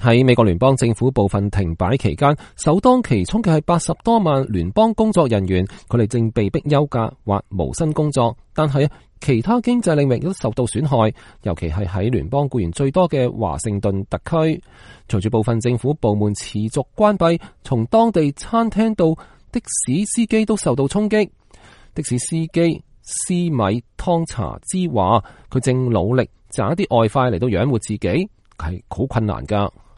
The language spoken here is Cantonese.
喺美國聯邦政府部分停擺期間，首當其衝嘅係80多萬聯邦工作人員，佢哋正被迫休假或無薪工作。但係其他經濟領域都受到損害，尤其係喺聯邦僱員最多嘅華盛頓特區。隨住部分政府部門持續關閉，從當地餐廳到的士司機都受到衝擊。的士司機斯米湯查茲話，佢正努力賺一啲外快嚟到養活自己，係好困難噶。